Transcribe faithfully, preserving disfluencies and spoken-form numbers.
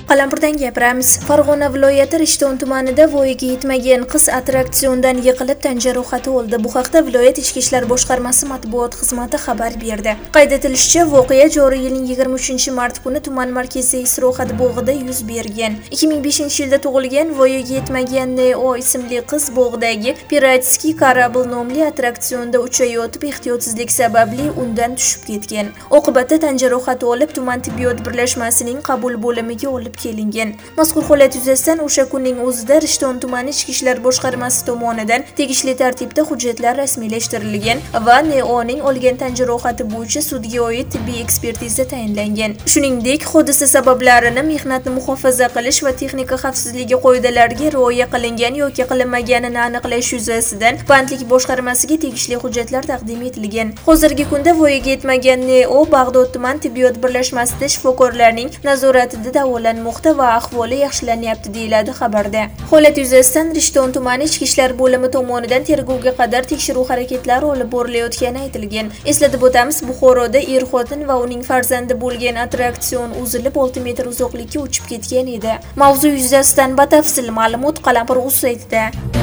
Qalampirdan gapiramiz. Farg'ona viloyati Rishton tumanida voyaga yetmagan qiz attraksiondan yiqilib tan jarohati oldi. Bu haqda viloyat Ichki ishlar boshqarmasi matbuot xizmati xabar berdi. Qayd etilishicha, voqea joriy yilning yigirma uchinchi mart kuni tuman markaziy istirohat bog'ida yuz bergan. ikki ming beshinchi yilda tug'ilgan voyaga yetmagan N O ismli qiz bog'dagi Piratskiy Kорабль nomli attraksionda uchayotib ehtiyotsizlik sababli undan tushib ketgan. Oqibatda tan jarohati olib tuman tibbiyot birlashmasining qabul bo'limiga olib kelingan. Mazkur holat yuzasidan o'sha kunning o'zida Rishton tumani Ichki ishlar boshqarmasi tomonidan tegishli tartibda hujjatlar rasmiylashtirilgan va N O ning olgan tan jarohati bo'yicha sudga oid tibbiy ekspertiza tayinlangan. Shuningdek, hodisa sabablarini, mehnatni muhofaza qilish va texnika xavfsizligi qoidalariga rioya qilingan yoki qilinmaganini aniqlash yuzasidan bandlik boshqarmasiga tegishli hujjatlar taqdim etilgan. Hozirgi kunda voyaga yetmagan N O Bag'dod tuman tibbiyot birlashmasida shifokorlarning nazoratida davolanmoqda va ahvoli yaxshilanyapti, deyiladi xabarda. Holat yuzasidan Rishton tumani Ichki ishlar bo'limi tomonidan tergovga qadar tekshiruv harakatlari olib borilayotgani aytilgan. Eslatib o'tamiz, Buxoroda er-xotin va uning farzandi bo'lgan attraksion uzilib olti metr uzoqlikka uchib ketgan edi. Mavzu yuzasidan batafsil ma'lumot Qalampir.uz saytida.